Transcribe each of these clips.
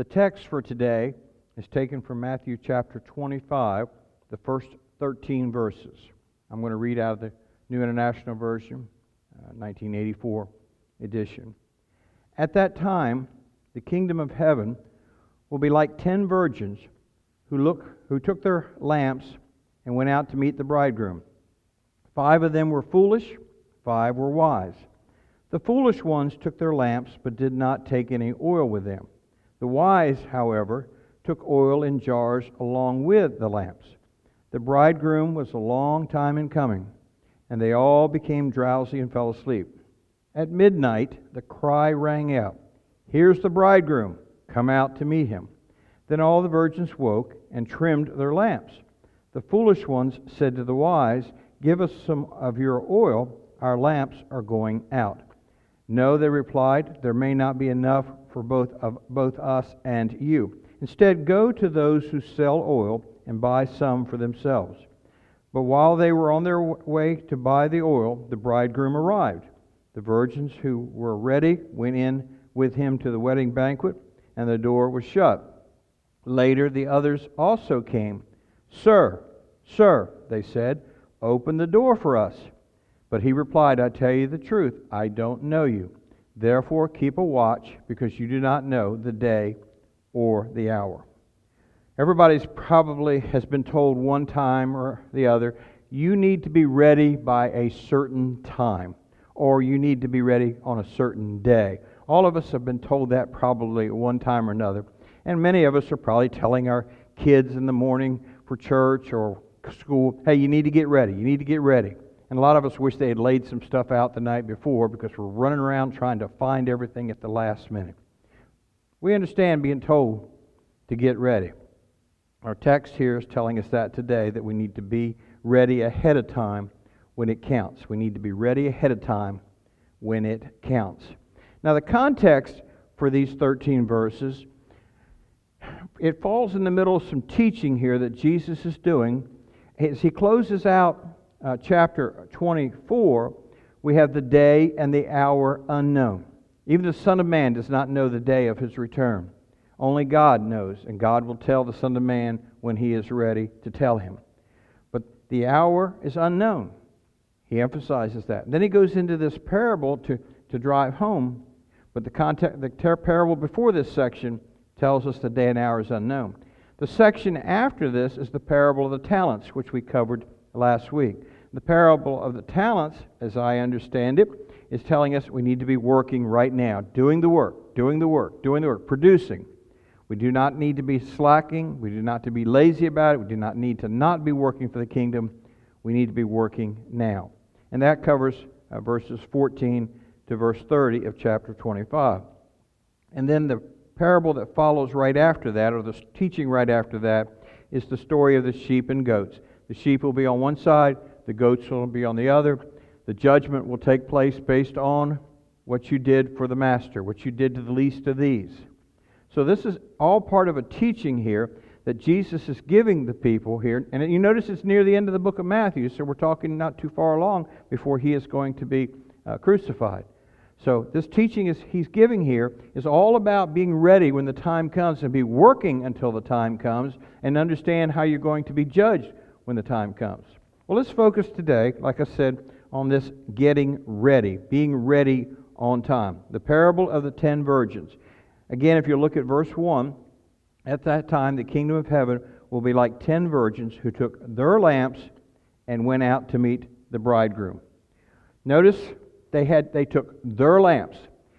text for today is taken from Matthew chapter 25, the first 13 verses. I'm going to read out of the New International Version, 1984 edition. At that time, the kingdom of heaven will be like 10 virgins who took their lamps and went out to meet the bridegroom. 5 of them were foolish, 5 were wise. The foolish ones took their lamps, but did not take any oil with them. The wise, however, took oil in jars along with the lamps. The bridegroom was a long time in coming, and they all became drowsy and fell asleep. At midnight, the cry rang out, "Here's the bridegroom, come out to meet him." Then all the virgins woke and trimmed their lamps. The foolish ones said to the wise, "Give us some of your oil, our lamps are going out." "No," they replied, "there may not be enough for both us and you. Instead, go to those who sell oil and buy some for themselves." But while they were on their way to buy the oil, the bridegroom arrived. The virgins who were ready went in with him to the wedding banquet, and the door was shut. Later, the others also came. "Sir, sir," they said, "open the door for us." But he replied, "I tell you the truth, I don't know you. Therefore keep a watch, because you do not know the day or the hour." Everybody's probably has been told one time or the other, you need to be ready by a certain time, or you need to be ready on a certain day. All of us have been told that probably at one time or another. And many of us are probably telling our kids in the morning for church or school, "Hey, you need to get ready. You need to get ready." And a lot of us wish they had laid some stuff out the night before because we're running around trying to find everything at the last minute. We understand being told to get ready. Our text here is telling us that today, that we need to be ready ahead of time when it counts. We need to be ready ahead of time when it counts. Now, the context for these 13 verses, it falls in the middle of some teaching here that Jesus is doing. As he closes out chapter 24, we have the day and the hour unknown. Even the Son of Man does not know the day of his return. Only God knows, and God will tell the Son of Man when he is ready to tell him. But the hour is unknown. He emphasizes that. And then he goes into this parable to drive home, but the parable before this section tells us the day and hour is unknown. The section after this is the parable of the talents, which we covered last week. The parable of the talents, as I understand it, is telling us we need to be working right now, doing the work, producing. We do not need to be slacking. We do not need to be lazy about it. We do not need to not be working for the kingdom. We need to be working now. And that covers verses 14 to verse 30 of chapter 25. And then the parable that follows right after that, or the teaching right after that, is the story of the sheep and goats. The sheep will be on one side, the goats will be on the other. The judgment will take place based on what you did for the master, what you did to the least of these. So this is all part of a teaching here that Jesus is giving the people here. And you notice it's near the end of the book of Matthew, so we're talking not too far along before he is going to be crucified. So this teaching he's giving here is all about being ready when the time comes, and be working until the time comes, and understand how you're going to be judged when the time comes. Well, let's focus today, like I said, on this getting ready, being ready on time. The parable of the 10 virgins. Again, if you look at verse 1, at that time the kingdom of heaven will be like 10 virgins who took their lamps and went out to meet the bridegroom. Notice they took their lamps.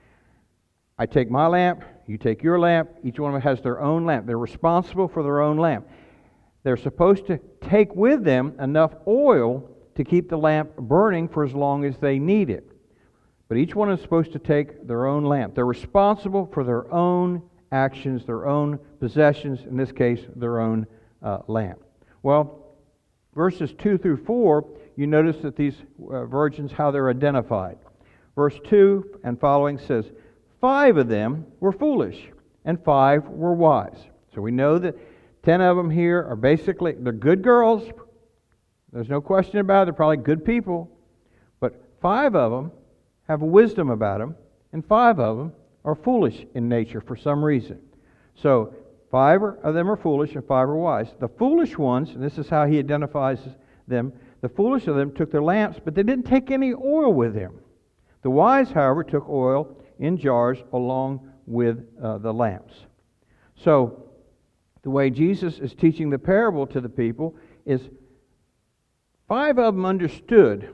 I take my lamp, you take your lamp, each one of them has their own lamp. They're responsible for their own lamp. They're supposed to take with them enough oil to keep the lamp burning for as long as they need it. But each one is supposed to take their own lamp. They're responsible for their own actions, their own possessions, in this case, their own lamp. Well, verses 2 through 4, you notice that these virgins, how they're identified. Verse 2 and following says, 5 of them were foolish, and 5 were wise. So we know that 10 of them here are basically, they're good girls. There's no question about it. They're probably good people. But 5 of them have wisdom about them, and 5 of them are foolish in nature for some reason. So 5 of them are foolish and 5 are wise. The foolish ones, and this is how he identifies them, the foolish of them took their lamps, but they didn't take any oil with them. The wise, however, took oil in jars along with the lamps. So the way Jesus is teaching the parable to the people is 5 of them understood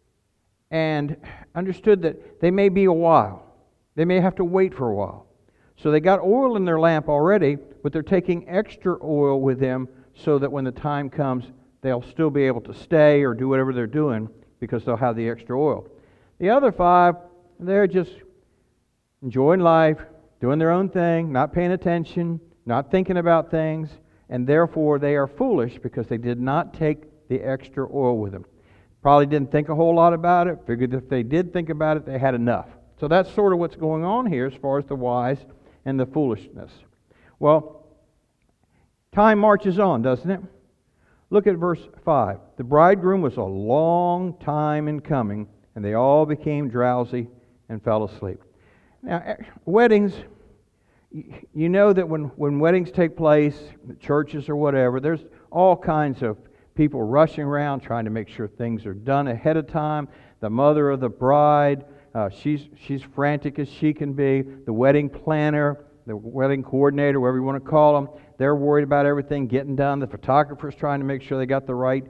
that they may be a while. They may have to wait for a while. So they got oil in their lamp already, but they're taking extra oil with them so that when the time comes, they'll still be able to stay or do whatever they're doing because they'll have the extra oil. The other 5, they're just enjoying life, doing their own thing, not paying attention, not thinking about things, and therefore they are foolish because they did not take the extra oil with them. Probably didn't think a whole lot about it, figured if they did think about it, they had enough. So that's sort of what's going on here as far as the wise and the foolishness. Well, time marches on, doesn't it? Look at verse 5. The bridegroom was a long time in coming, and they all became drowsy and fell asleep. Now, weddings, you know that when weddings take place, churches or whatever, there's all kinds of people rushing around trying to make sure things are done ahead of time. The mother of the bride, she's frantic as she can be. The wedding planner, the wedding coordinator, whatever you want to call them, they're worried about everything getting done. The photographer's trying to make sure they got the right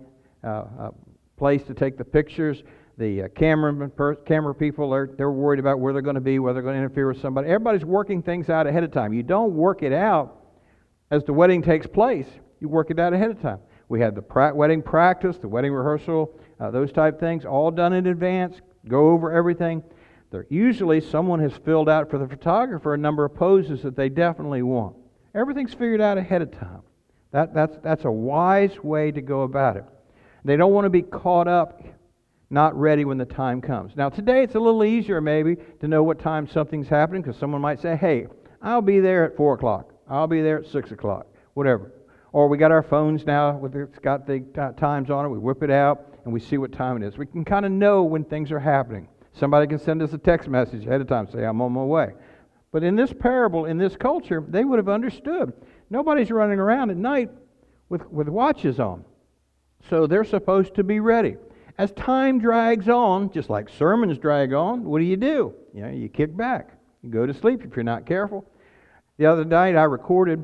place to take the pictures. The camera people, they're worried about where they're going to be, whether they're going to interfere with somebody. Everybody's working things out ahead of time. You don't work it out as the wedding takes place. You work it out ahead of time. We had the wedding practice, the wedding rehearsal, those type things, all done in advance. Go over everything. Usually someone has filled out for the photographer a number of poses that they definitely want. Everything's figured out ahead of time. That's a wise way to go about it. They don't want to be caught up, not ready when the time comes. Now today it's a little easier maybe to know what time something's happening because someone might say, hey, I'll be there at 4 o'clock. I'll be there at 6 o'clock, whatever. Or we got our phones now, it's got the times on it, we whip it out and we see what time it is. We can kind of know when things are happening. Somebody can send us a text message ahead of time, say, I'm on my way. But in this parable, in this culture, they would have understood. Nobody's running around at night with watches on. So they're supposed to be ready. As time drags on, just like sermons drag on, what do? You kick back. You go to sleep if you're not careful. The other night I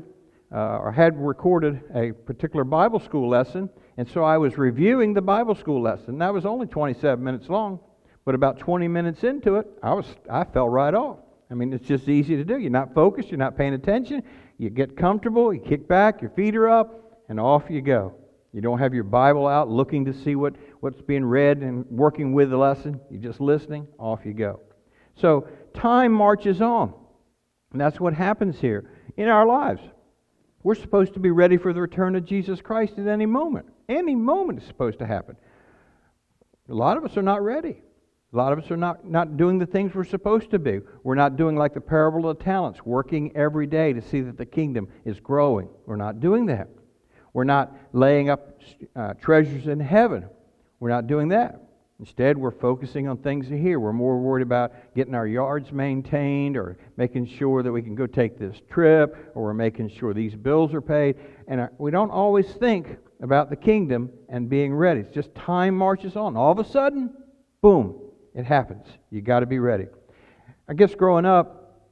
had recorded a particular Bible school lesson, and so I was reviewing the Bible school lesson. That was only 27 minutes long, but about 20 minutes into it, I fell right off. I mean, it's just easy to do. You're not focused, you're not paying attention, you get comfortable, you kick back, your feet are up, and off you go. You don't have your Bible out looking to see what's being read and working with the lesson. You're just listening, off you go. So time marches on, and that's what happens here in our lives. We're supposed to be ready for the return of Jesus Christ at any moment. Any moment is supposed to happen. A lot of us are not ready. A lot of us are not doing the things we're supposed to be. We're not doing like the parable of the talents, working every day to see that the kingdom is growing. We're not doing that. We're not laying up treasures in heaven. We're not doing that. Instead, we're focusing on things here. We're more worried about getting our yards maintained or making sure that we can go take this trip, or we're making sure these bills are paid. And we don't always think about the kingdom and being ready. It's just time marches on. All of a sudden, boom, it happens. You got to be ready. I guess growing up,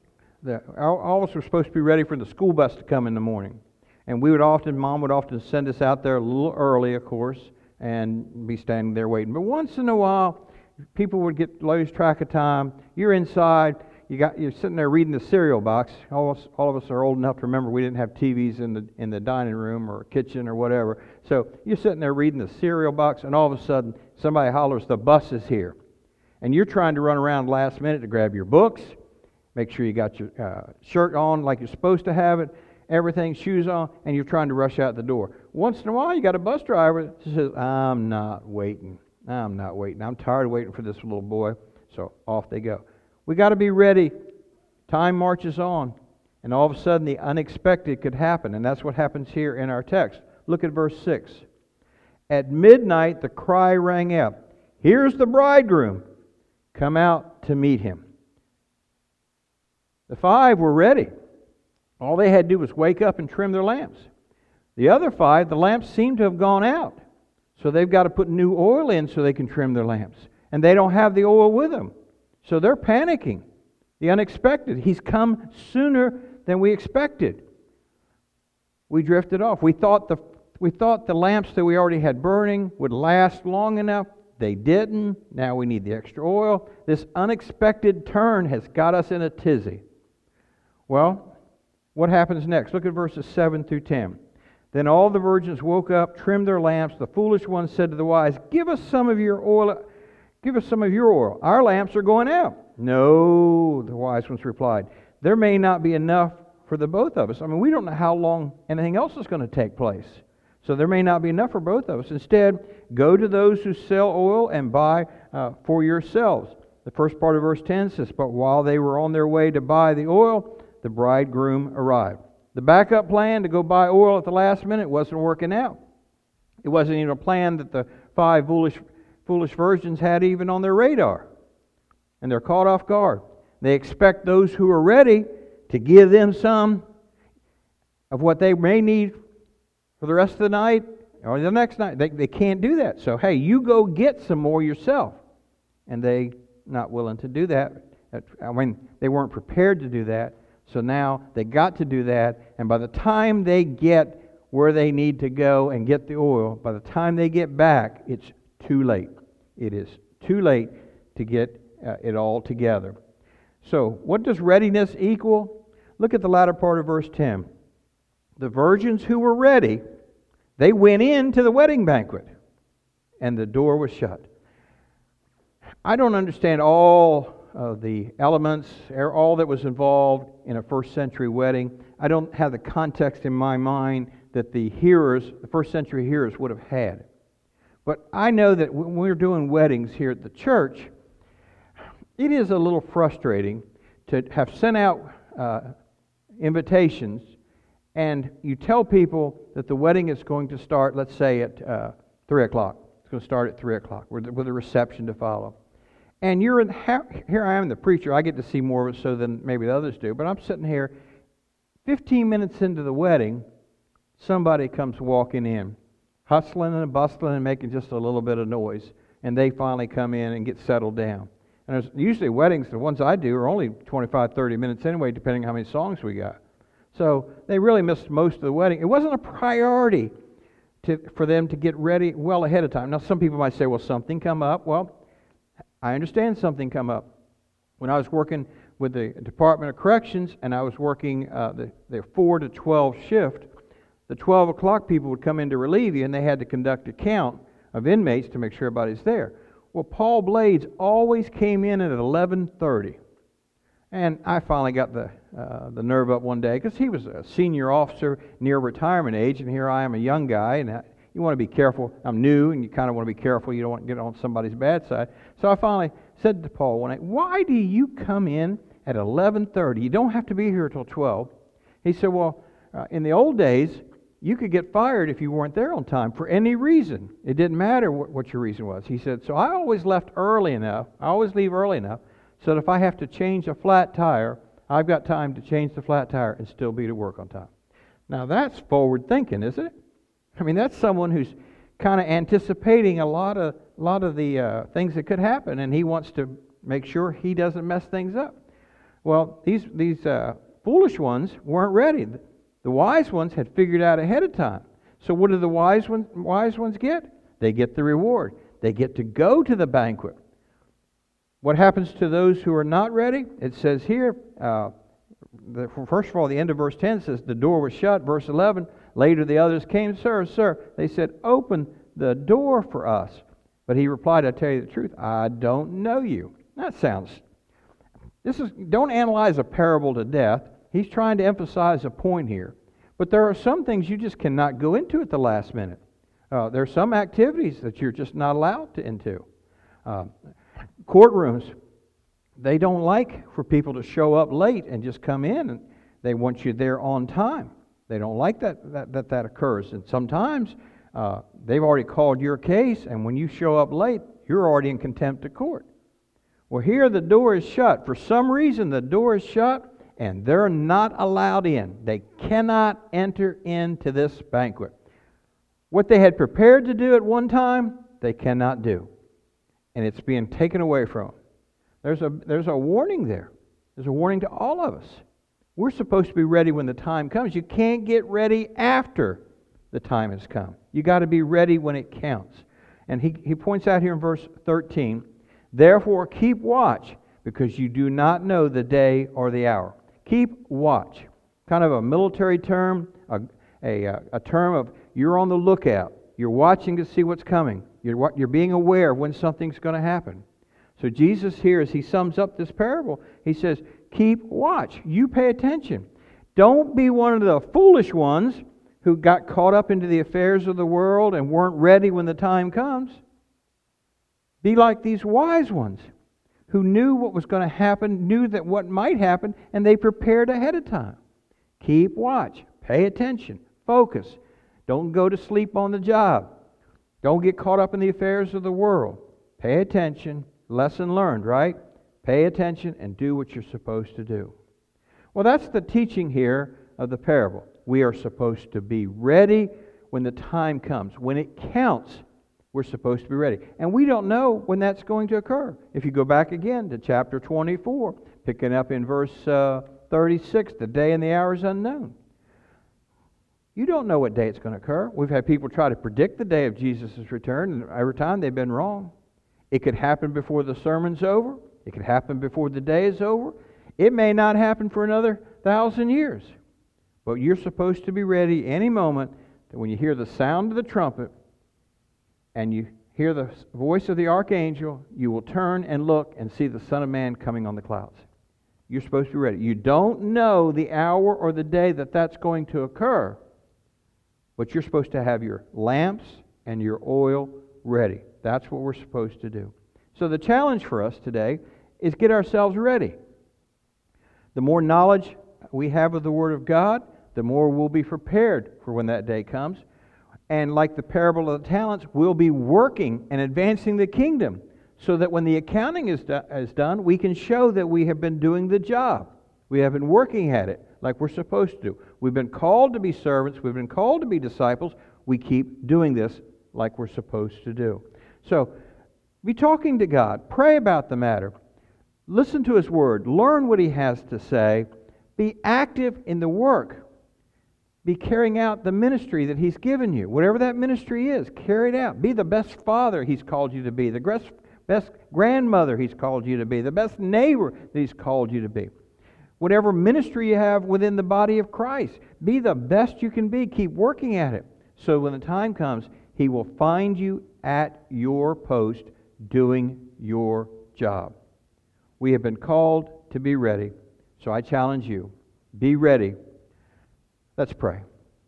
all of us were supposed to be ready for the school bus to come in the morning. And Mom would often send us out there a little early, of course, and be standing there waiting. But once in a while, people would lose track of time. You're inside. You're sitting there reading the cereal box. All of us are old enough to remember we didn't have TVs in the dining room or kitchen or whatever. So you're sitting there reading the cereal box, and all of a sudden, somebody hollers, "The bus is here!" And you're trying to run around last minute to grab your books, make sure you got your shirt on like you're supposed to have it, everything, shoes on, and you're trying to rush out the door. Once in a while, you got a bus driver that says, I'm not waiting. I'm tired of waiting for this little boy. So off they go. We got to be ready. Time marches on, and all of a sudden the unexpected could happen, and that's what happens here in our text. Look at verse 6. At midnight the cry rang out, "Here's the bridegroom. Come out to meet him." The 5 were ready. All they had to do was wake up and trim their lamps. The other 5, the lamps seem to have gone out. So they've got to put new oil in so they can trim their lamps. And they don't have the oil with them. So they're panicking. The unexpected. He's come sooner than we expected. We drifted off. We thought the lamps that we already had burning would last long enough. They didn't. Now we need the extra oil. This unexpected turn has got us in a tizzy. Well, what happens next? Look at verses 7 through 10. Then all the virgins woke up, trimmed their lamps. The foolish ones said to the wise, "Give us some of your oil. Give us some of your oil. Our lamps are going out." "No," the wise ones replied. "There may not be enough for the both of us." I mean, we don't know how long anything else is going to take place. So there may not be enough for both of us. Instead, go to those who sell oil and buy for yourselves. The first part of verse 10 says, "But while they were on their way to buy the oil, the bridegroom arrived." The backup plan to go buy oil at the last minute wasn't working out. It wasn't even a plan that the 5 foolish virgins had even on their radar. And they're caught off guard. They expect those who are ready to give them some of what they may need for the rest of the night or the next night. They can't do that. So, hey, you go get some more yourself. And they not willing to do that. I mean, they weren't prepared to do that. So now they got to do that. And by the time they get where they need to go and get the oil, by the time they get back, it's too late. It is too late to get it all together. So what does readiness equal? Look at the latter part of verse 10. The virgins who were ready, they went into the wedding banquet, and the door was shut. I don't understand all of the elements, all that was involved in a first century wedding. I don't have the context in my mind that the first century hearers would have had. But I know that when we're doing weddings here at the church, it is a little frustrating to have sent out invitations, and you tell people that the wedding is going to start, let's say, at 3 o'clock. It's going to start at 3 o'clock with a reception to follow. And here I am, the preacher. I get to see more of it so than maybe the others do. But I'm sitting here, 15 minutes into the wedding, somebody comes walking in, hustling and bustling and making just a little bit of noise. And they finally come in and get settled down. And usually weddings, the ones I do, are only 25, 30 minutes anyway, depending on how many songs we got. So they really missed most of the wedding. It wasn't a priority for them to get ready well ahead of time. Now, some people might say, well, something come up. Well, I understand something come up. When I was working with the Department of Corrections and I was working the 4 to 12 shift, the 12 o'clock people would come in to relieve you, and they had to conduct a count of inmates to make sure everybody's there. Well, Paul Blades always came in at 11:30. And I finally got the nerve up one day, because he was a senior officer near retirement age, and here I am, a young guy, and you want to be careful. I'm new, and you kind of want to be careful. You don't want to get on somebody's bad side. So I finally said to Paul one night, "Why do you come in at 11:30? You don't have to be here till 12. He said, "Well, in the old days, you could get fired if you weren't there on time for any reason. It didn't matter what your reason was." He said, "So I always left early enough. I always leave early enough so that if I have to change a flat tire, I've got time to change the flat tire and still be to work on time." Now that's forward thinking, isn't it? I mean, that's someone who's kind of anticipating a lot of the things that could happen, and he wants to make sure he doesn't mess things up. Well, these foolish ones weren't ready. The wise ones had figured out ahead of time. So what do the wise ones get? They get the reward. They get to go to the banquet. What happens to those who are not ready? It says here, first of all, the end of verse 10 says, the door was shut. Verse 11, later the others came, "Sir, sir." They said, "Open the door for us." But he replied, "I tell you the truth, I don't know you." Don't analyze a parable to death. He's trying to emphasize a point here. But there are some things you just cannot go into at the last minute. There are some activities that you're just not allowed to into. Courtrooms, they don't like for people to show up late and just come in, and they want you there on time. They don't like that occurs. And sometimes they've already called your case, and when you show up late, you're already in contempt of court. Well, here the door is shut. For some reason, the door is shut, and they're not allowed in. They cannot enter into this banquet. What they had prepared to do at one time, they cannot do. And it's being taken away from them. There's a warning there. There's a warning to all of us. We're supposed to be ready when the time comes. You can't get ready after the time has come. You got to be ready when it counts. And he points out here in verse 13, therefore keep watch, because you do not know the day or the hour. Keep watch. Kind of a military term, a term of you're on the lookout. You're watching to see what's coming. You're being aware when something's going to happen. So Jesus here, as he sums up this parable, he says, keep watch. You pay attention. Don't be one of the foolish ones who got caught up into the affairs of the world and weren't ready when the time comes. Be like these wise ones who knew what was going to happen, knew that what might happen, and they prepared ahead of time. Keep watch. Pay attention. Focus. Don't go to sleep on the job. Don't get caught up in the affairs of the world. Pay attention. Lesson learned, right? Pay attention and do what you're supposed to do. Well, that's the teaching here of the parable. We are supposed to be ready when the time comes. When it counts, we're supposed to be ready. And we don't know when that's going to occur. If you go back again to chapter 24, picking up in verse 36, the day and the hour is unknown. You don't know what day it's going to occur. We've had people try to predict the day of Jesus' return, and every time they've been wrong. It could happen before the sermon's over. It could happen before the day is over. It may not happen for another 1,000 years. But you're supposed to be ready any moment that when you hear the sound of the trumpet and you hear the voice of the archangel, you will turn and look and see the Son of Man coming on the clouds. You're supposed to be ready. You don't know the hour or the day that that's going to occur, but you're supposed to have your lamps and your oil ready. That's what we're supposed to do. So the challenge for us today is get ourselves ready. The more knowledge we have of the Word of God, the more we'll be prepared for when that day comes. And like the parable of the talents, we'll be working and advancing the kingdom so that when the accounting is done, we can show that we have been doing the job. We have been working at it like we're supposed to do. We've been called to be servants. We've been called to be disciples. We keep doing this like we're supposed to do. So, be talking to God. Pray about the matter. Listen to His Word. Learn what He has to say. Be active in the work. Be carrying out the ministry that He's given you. Whatever that ministry is, carry it out. Be the best father He's called you to be. The best grandmother He's called you to be. The best neighbor that He's called you to be. Whatever ministry you have within the body of Christ, be the best you can be. Keep working at it. So when the time comes, He will find you at your post doing your job. We have been called to be ready. So I challenge you, be ready. Let's pray.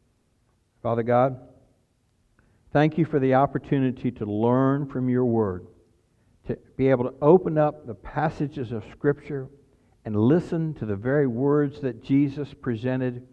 Father God, thank you for the opportunity to learn from your Word, to be able to open up the passages of Scripture and listen to the very words that Jesus presented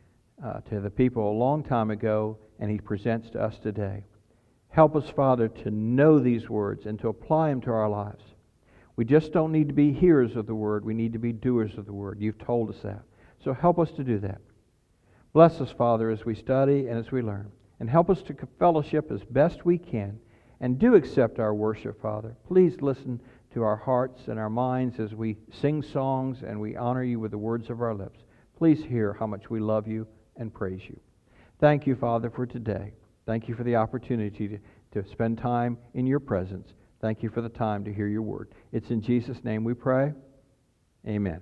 to the people a long time ago, and He presents to us today. Help us, Father, to know these words and to apply them to our lives. We just don't need to be hearers of the Word. We need to be doers of the Word. You've told us that. So help us to do that. Bless us, Father, as we study and as we learn. And help us to fellowship as best we can. And do accept our worship, Father. Please listen to our hearts and our minds as we sing songs and we honor you with the words of our lips. Please hear how much we love you and praise you. Thank you, Father, for today. Thank you for the opportunity to spend time in your presence. Thank you for the time to hear your word. It's in Jesus' name we pray. Amen.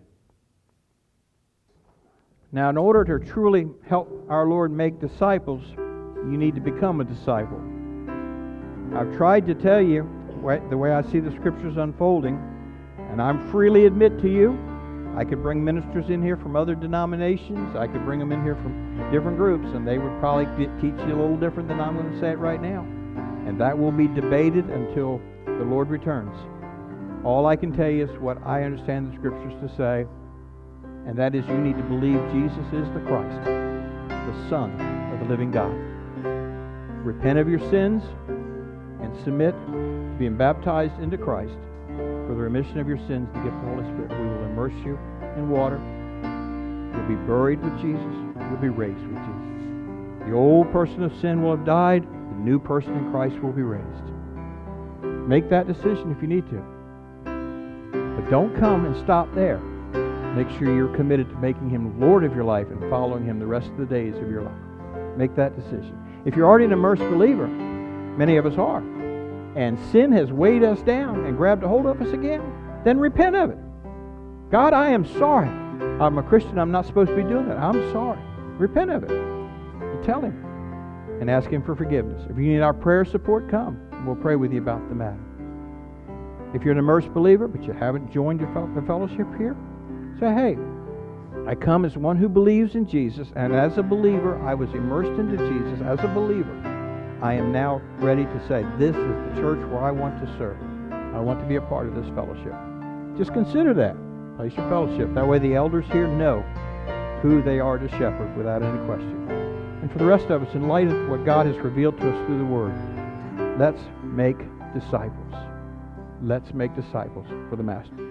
Now, in order to truly help our Lord make disciples, you need to become a disciple. I've tried to tell you the way I see the Scriptures unfolding, and I freely admit to you, I could bring ministers in here from other denominations. I could bring them in here from different groups, and they would probably teach you a little different than I'm going to say it right now. And that will be debated until the Lord returns. All I can tell you is what I understand the Scriptures to say, and that is you need to believe Jesus is the Christ, the Son of the living God. Repent of your sins and submit to being baptized into Christ for the remission of your sins, to get the Holy Spirit. We will immerse you in water. You'll be buried with Jesus. You'll be raised with Jesus. The old person of sin will have died. The new person in Christ will be raised. Make that decision if you need to. But don't come and stop there. Make sure you're committed to making Him Lord of your life and following Him the rest of the days of your life. Make that decision. If you're already an immersed believer, many of us are, and sin has weighed us down and grabbed a hold of us again, then repent of it. God, I am sorry. I'm a Christian. I'm not supposed to be doing that. I'm sorry. Repent of it. And tell Him and ask Him for forgiveness. If you need our prayer support, come. We'll pray with you about the matter. If you're an immersed believer, but you haven't joined the fellowship here, say, hey, I come as one who believes in Jesus, and as a believer, I was immersed into Jesus. As a believer, I am now ready to say, this is the church where I want to serve. I want to be a part of this fellowship. Just consider that. Place your fellowship. That way the elders here know who they are to shepherd without any question. And for the rest of us, in light of what God has revealed to us through the Word, let's make disciples. Let's make disciples for the Master.